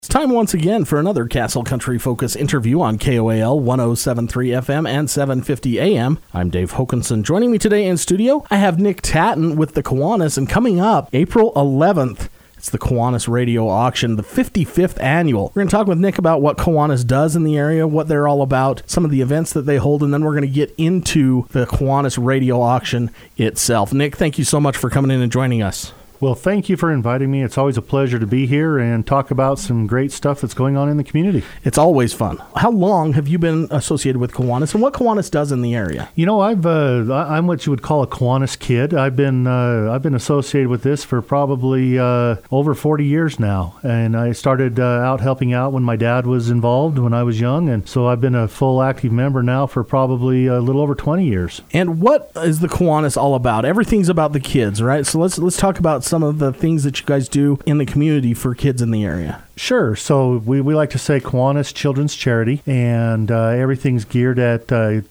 It's time once again for another Castle Country Focus interview on KOAL 107.3 FM and 750 AM. I'm Dave Hokanson. Joining me today in studio, I have Nick Tatton with the Kiwanis, and coming up April 11th, it's the Kiwanis Radio Auction, the 55th annual. We're going to talk with Nick about what Kiwanis does in the area, what they're all about, some of the events that they hold, and then we're going to get into the Kiwanis Radio Auction itself. Nick, thank you so much for coming in and joining us. Well, thank you for inviting me. It's always a pleasure to be here and talk about some great stuff that's going on in the community. It's always fun. How long have you been associated with Kiwanis, and what Kiwanis does in the area? You know, I'm what you would call a Kiwanis kid. I've been associated with this for probably over 40 years now, and I started out helping out when my dad was involved when I was young, and so I've been a full active member now for probably a little over 20 years. And what is the Kiwanis all about? Everything's about the kids, right? So let's talk about some of the things that you guys do in the community for kids in the area. Sure. So we like to say Kiwanis Children's Charity, and everything's geared at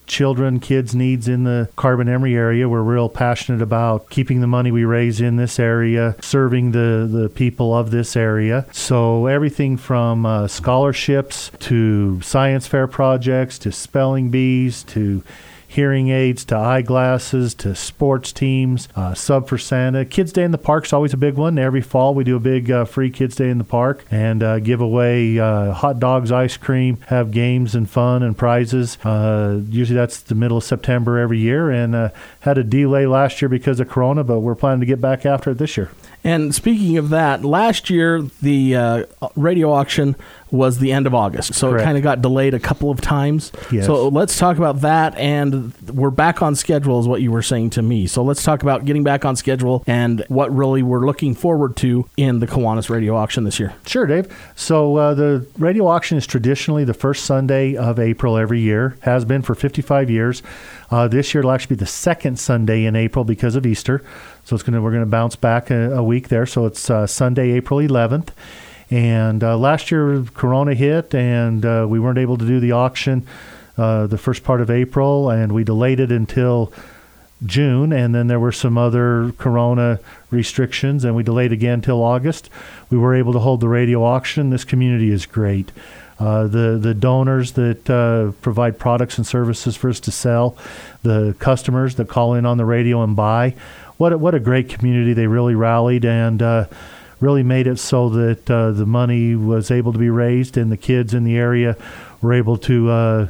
kids' needs in the Carbon-Emery area. We're real passionate about keeping the money we raise in this area, serving the people of this area. So everything from scholarships to science fair projects to spelling bees to hearing aids to eyeglasses to sports teams, Sub for Santa. Kids Day in the Park's always a big one. Every fall we do a big free Kids Day in the Park and give away hot dogs, ice cream, have games and fun and prizes. Usually that's the middle of September every year, and had a delay last year because of Corona, but we're planning to get back after it this year. And speaking of that, last year the radio auction was the end of August, so Correct. It kind of got delayed a couple of times. Yes. So let's talk about that, and we're back on schedule is what you were saying to me. So let's talk about getting back on schedule and what really we're looking forward to in the Kiwanis Radio Auction this year. Sure, Dave. So the radio auction is traditionally the first Sunday of April every year, has been for 55 years. This year it'll actually be the second Sunday in April because of Easter. So we're going to bounce back a week there. So it's Sunday, April 11th. And last year, Corona hit, and we weren't able to do the auction the first part of April, and we delayed it until June, and then there were some other Corona restrictions, and we delayed again until August. We were able to hold the radio auction. This community is great. The donors that provide products and services for us to sell, the customers that call in on the radio and buy, what a great community. They really rallied and really made it so that the money was able to be raised, and the kids in the area were able to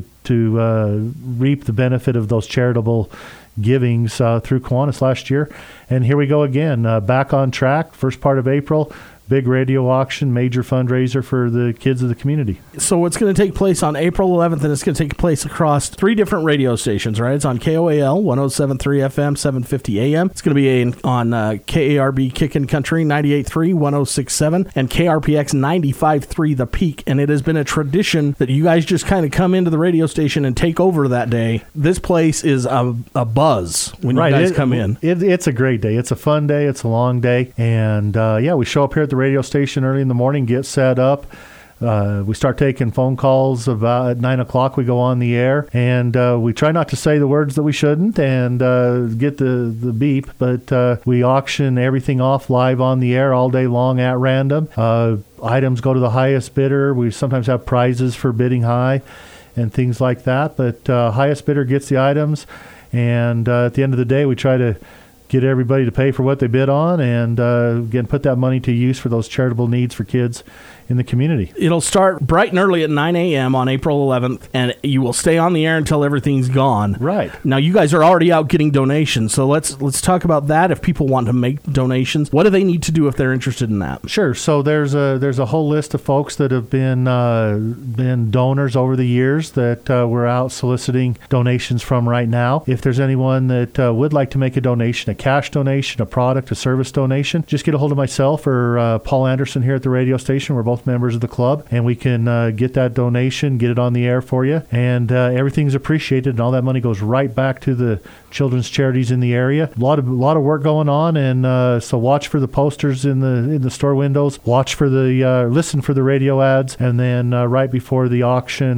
reap the benefit of those charitable givings through Kiwanis last year. And here we go again, back on track. First part of April, big radio auction, major fundraiser for the kids of the community. So it's going to take place on April 11th, and it's going to take place across 3 different radio stations, right? It's on KOAL 107.3 FM, 750 AM. It's going to be on KARB Kickin' Country 98.3, 106.7, and KRPX 95.3 The Peak. And it has been a tradition that you guys just kind of come into the radio station and take over that day. This place is a buzz when you guys come in. It's a great day. It's a fun day. It's a long day. And we show up here at the radio station early in the morning, get set up. We start taking phone calls about at 9 o'clock. We go on the air, and we try not to say the words that we shouldn't and get the beep, but we auction everything off live on the air all day long at random. Items go to the highest bidder. We sometimes have prizes for bidding high and things like that, but highest bidder gets the items, and at the end of the day, we try to get everybody to pay for what they bid on, and again, put that money to use for those charitable needs for kids in the community. It'll start bright and early at 9 a.m. on April 11th, and you will stay on the air until everything's gone. Right. Now, you guys are already out getting donations, so let's talk about that. If people want to make donations, what do they need to do if they're interested in that? Sure. So there's a whole list of folks that have been donors over the years that we're out soliciting donations from right now. If there's anyone that would like to make a donation, a cash donation, a product, a service donation, just get a hold of myself or Paul Anderson here at the radio station. We're both members of the club, and we can get that donation, get it on the air for you, and everything's appreciated, and all that money goes right back to the children's charities in the area. A lot of work going on, and so watch for the posters in the store windows, watch for the listen for the radio ads, and then right before the auction,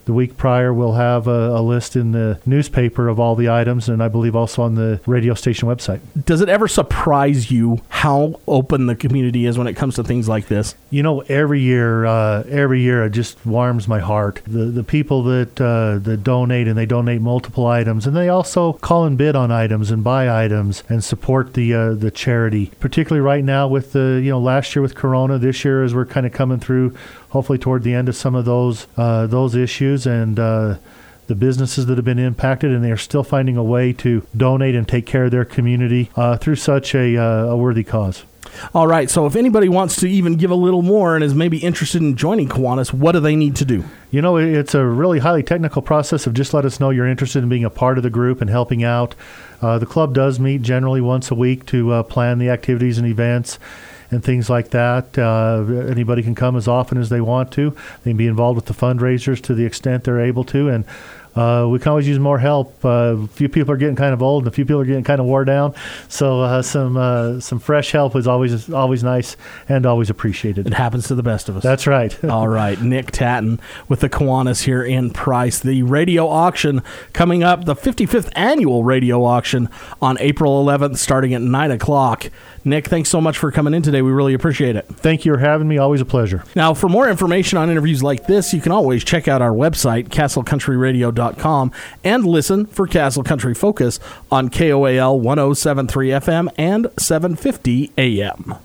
The week prior, we'll have a list in the newspaper of all the items, and I believe also on the radio station website. Does it ever surprise you how open the community is when it comes to things like this? You know, every year it just warms my heart. The people that donate, and they donate multiple items, and they also call and bid on items and buy items and support the charity. Particularly right now with the last year with Corona, this year as we're kind of coming through, hopefully toward the end of some of those issues, and the businesses that have been impacted, and they are still finding a way to donate and take care of their community through such a worthy cause. All right, so if anybody wants to even give a little more and is maybe interested in joining Kiwanis, what do they need to do? You know, it's a really highly technical process of just let us know you're interested in being a part of the group and helping out. The club does meet generally once a week to plan the activities and events and things like that. Anybody can come as often as they want to. They can be involved with the fundraisers to the extent they're able to, and we can always use more help. A few people are getting kind of old, and a few people are getting kind of wore down. So some fresh help is always nice and always appreciated. It happens to the best of us. That's right. All right, Nick Tatton with the Kiwanis here in Price. The radio auction coming up, the 55th annual radio auction on April 11th, starting at 9 o'clock. Nick, thanks so much for coming in today. We really appreciate it. Thank you for having me. Always a pleasure. Now, for more information on interviews like this, you can always check out our website, castlecountryradio.com, and listen for Castle Country Focus on KOAL 107.3 FM and 750 AM.